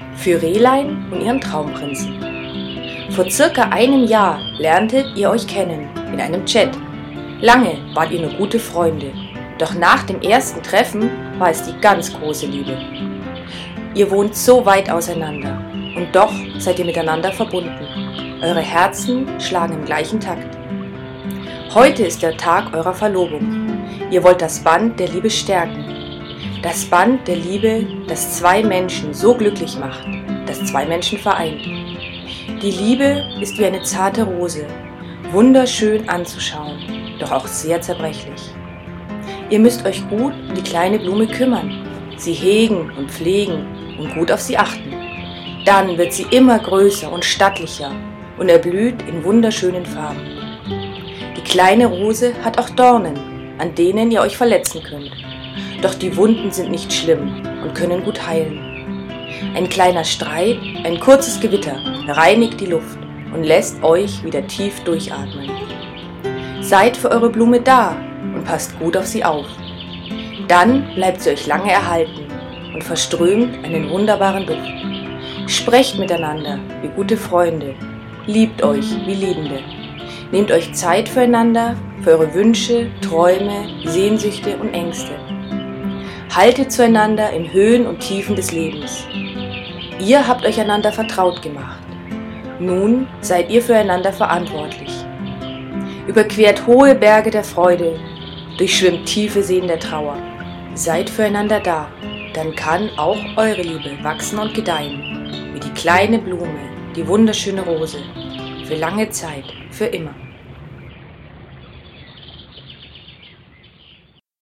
für Rehlein und ihren Traumprinzen. Vor circa einem Jahr lerntet ihr euch kennen in einem Chat. Lange wart ihr nur gute Freunde, doch nach dem ersten Treffen war es die ganz große Liebe. Ihr wohnt so weit auseinander und doch seid ihr miteinander verbunden. Eure Herzen schlagen im gleichen Takt. Heute ist der Tag eurer Verlobung. Ihr wollt das Band der Liebe stärken. Das Band der Liebe, das zwei Menschen so glücklich macht, das zwei Menschen vereint. Die Liebe ist wie eine zarte Rose, wunderschön anzuschauen, doch auch sehr zerbrechlich. Ihr müsst euch gut um die kleine Blume kümmern, sie hegen und pflegen und gut auf sie achten. Dann wird sie immer größer und stattlicher und erblüht in wunderschönen Farben. Die kleine Rose hat auch Dornen, an denen ihr euch verletzen könnt. Doch die Wunden sind nicht schlimm und können gut heilen. Ein kleiner Streit, ein kurzes Gewitter reinigt die Luft und lässt euch wieder tief durchatmen. Seid für eure Blume da und passt gut auf sie auf. Dann bleibt sie euch lange erhalten und verströmt einen wunderbaren Duft. Sprecht miteinander wie gute Freunde, liebt euch wie Liebende. Nehmt euch Zeit füreinander, für eure Wünsche, Träume, Sehnsüchte und Ängste. Haltet zueinander in Höhen und Tiefen des Lebens. Ihr habt euch einander vertraut gemacht. Nun seid ihr füreinander verantwortlich. Überquert hohe Berge der Freude, durchschwimmt tiefe Seen der Trauer. Seid füreinander da, dann kann auch eure Liebe wachsen und gedeihen, wie die kleine Blume, die wunderschöne Rose, für lange Zeit, für immer.